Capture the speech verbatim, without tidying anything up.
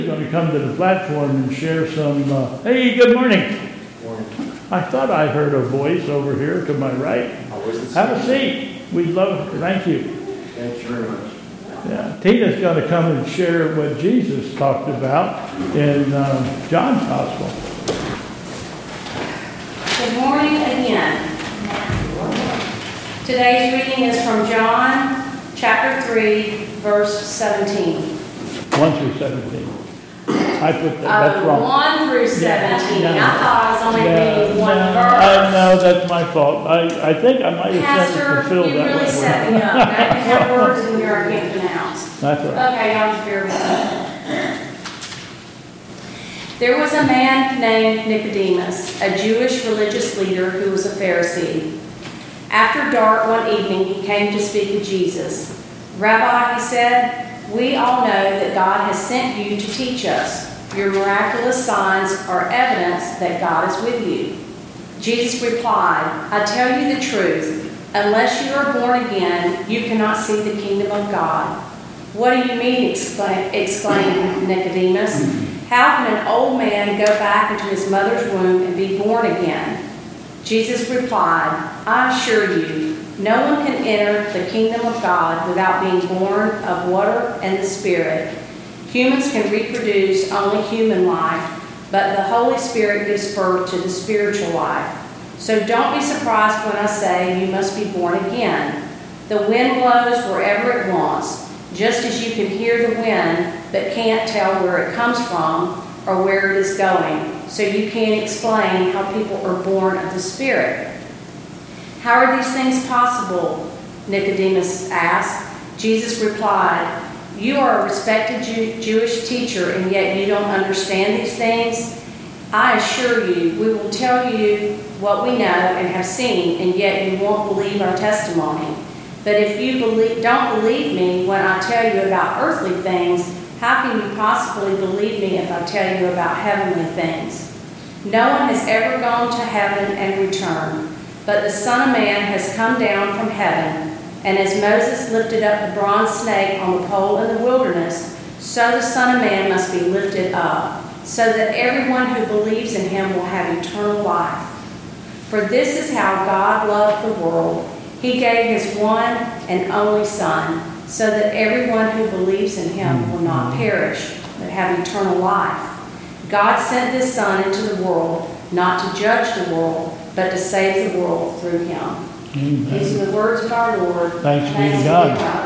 Going to come to the platform and share some, uh, hey, good morning. Morning. I thought I heard a voice over here to my right. Have a seat. We'd love, thank you. Thank you very much. Yeah, Tina's going to come and share what Jesus talked about in um, John's Gospel. Good morning again. Today's reading is from John chapter three, verse seventeen. one through seventeen. I put that, that's Uh, wrong. one through seventeen. Yeah, no. I thought I was only Yeah, reading one no, verse. I know, that's my fault. I, I think I might have sent it to Pastor, Phil you that really way. set me up. Now you have words in here I can't pronounce. That's right. Okay, y'all just bear with me. There was a man named Nicodemus, a Jewish religious leader who was a Pharisee. After dark one evening, he came to speak with Jesus. Rabbi, he said, we all know that God has sent you to teach us. Your miraculous signs are evidence that God is with you. Jesus replied, I tell you the truth. Unless you are born again, you cannot see the kingdom of God. What do you mean? exclaimed, exclaimed Nicodemus. How can an old man go back into his mother's womb and be born again? Jesus replied, I assure you, no one can enter the kingdom of God without being born of water and the Spirit. Humans can reproduce only human life, but the Holy Spirit gives birth to the spiritual life. So don't be surprised when I say you must be born again. The wind blows wherever it wants, just as you can hear the wind but can't tell where it comes from or where it is going. So you can't explain how people are born of the Spirit. How are these things possible? Nicodemus asked. Jesus replied, you are a respected Jew- Jewish teacher, and yet you don't understand these things? I assure you, we will tell you what we know and have seen, and yet you won't believe our testimony. But if you believe, don't believe me when I tell you about earthly things, how can you possibly believe me if I tell you about heavenly things? No one has ever gone to heaven and returned, but the Son of Man has come down from heaven. And as Moses lifted up the bronze snake on the pole in the wilderness, so the Son of Man must be lifted up, so that everyone who believes in him will have eternal life. For this is how God loved the world. He gave his one and only Son, so that everyone who believes in him will not perish, but have eternal life. God sent his Son into the world, not to judge the world, but to save the world through him. Amen. These are the words of our Lord. Thanks be to God.